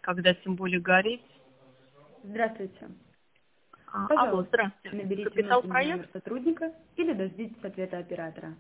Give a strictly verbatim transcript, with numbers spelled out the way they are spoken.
когда тем более горит. Здравствуйте. А, алло, Пожалуйста, здравствуйте. наберите Капитал нужный проект? номер сотрудника или дождитесь ответа оператора.